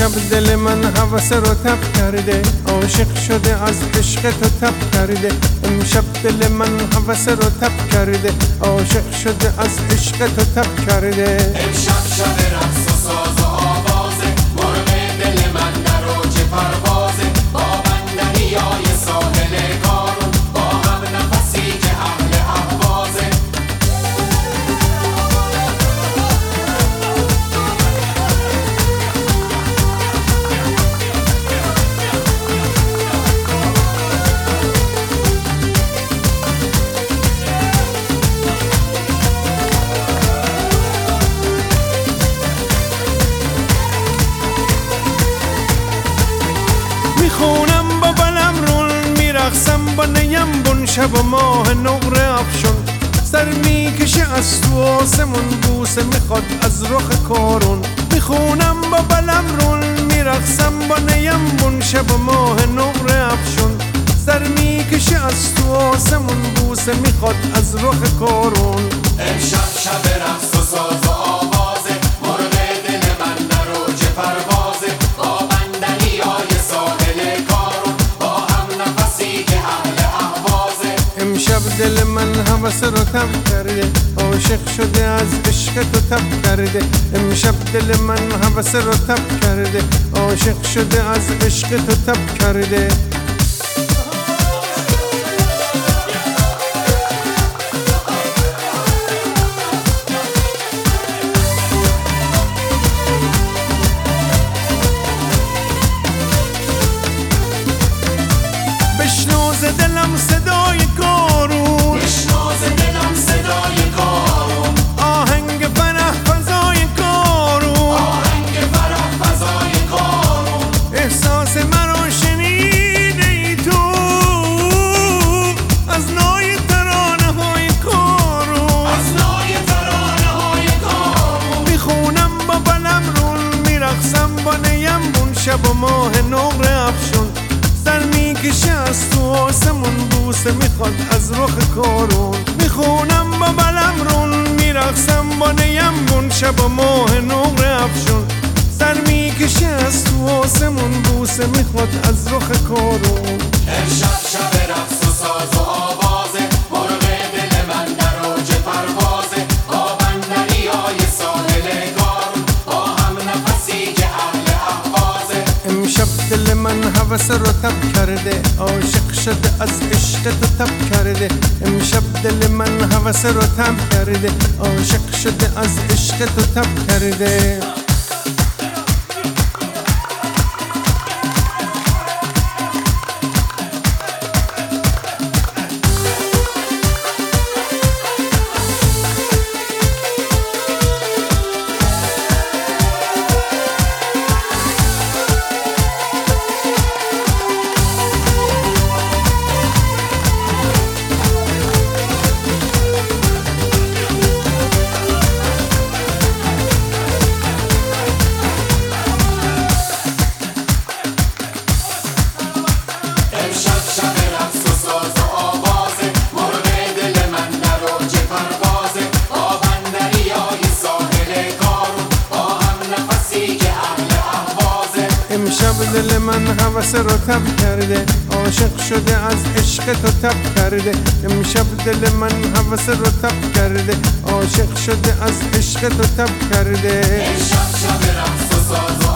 امشب دل من هوس رو تب کرده، عاشق شده از عشق تو تب کرده. امشب دل من هوس رو تب کرده، عاشق شده از عشق تو تب کرده. امشب شب رقص و ساز و آوازه، مرغ دل من در اوج پروازه. با بندریای ساحل کارون، با هم نفسی که اهل اهوازه. میخونم با بلمرون، میرقصم با نیم بون، شب و ماه نقره افشون. سر میکشه از تو آسمون، بوسه میخواد از رخ کارون. میخونم با بلمرون، میرقصم با نیم بون، شب و ماه نقره افشون. سر میکشه از تو آسمون، بوسه میخواد از رخ کارون. امشب شب رقص و ساز و آوازه، مرغ دل من در اوج پروازه. با بندریای ساحل کارون، با هم نفسی که اهل اهوازه. امشب دل من هوس رو تب کرده، عاشق شده از عشق تو تب کرده. امشب دل من هوس رو تب کرده، عاشق شده از عشق تو تب کرده. بشنو ز دلم صدای کارون، بشنو ز دلم صدای کارون. آهنگ فرح فضای کارون، آهنگ فرح فضای کارون. احساس مرا شنیده ای تو از نای ترانه های کارون. از نای ترانه های کارون. میخونم با بلمرون، میرقصم با نیم بون، شب و ماه نقره افشون. سر میکشه از تو آسمون، بوسه میخواد از رخ کارون. میخونم با بلمرون، میرقصم با نیم بون، شب و ماه نقره افشون. سر میکشه از تو آسمون، بوسه میخواد از رخ کارون. امشب شب رقص و ساز و آوازه، مرغ دل من در اوج پروازه. با بندریای ساحل کارون، با هم نفسی که اهل اهوازه. امشب دل من هوس رو تب کرده، عاشق شده از عشق تو تب کرده. امشب دل من هوس رو تب کرده، عاشق شده از عشق تو تب کرده. امشب شب رقص و ساز و آوازه، مرغ دل من در اوج پروازه. با بندریای ساحل کارون، با هم نفسی که اهل اهوازه. امشب دل من هوس رو تب کرده، عاشق شده از عشق تو تب کرده. امشب دل من هوس رو تب کرده، عاشق شده از عشق تو تب کرده. امشب شب رقص و ساز و